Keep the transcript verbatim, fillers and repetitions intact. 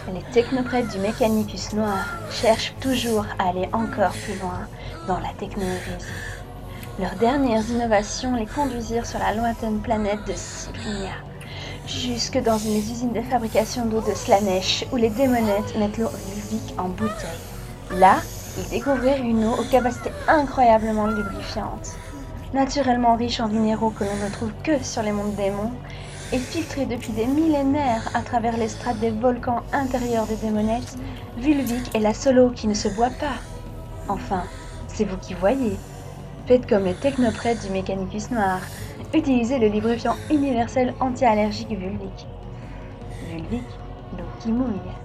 Les technoprètes du Mechanicus noir cherchent toujours à aller encore plus loin dans la techno-hérésie. Leurs dernières innovations les conduisirent sur la lointaine planète de Cyprinia, jusque dans une usine de fabrication d'eau de Slanesh où les démonettes mettent l'eau vulvique en bouteille. Là, ils découvrirent une eau aux capacités incroyablement lubrifiantes. Naturellement riche en minéraux que l'on ne trouve que sur les mondes démons, et filtrée depuis des millénaires à travers les strates des volcans intérieurs des démonettes, Vulvic est la seule eau qui ne se boit pas. Enfin, c'est vous qui voyez. Faites comme les technoprètes du Mechanicus noir. Utilisez le lubrifiant universel anti-allergique Vulvic. Vulvic, l'eau qui mouille.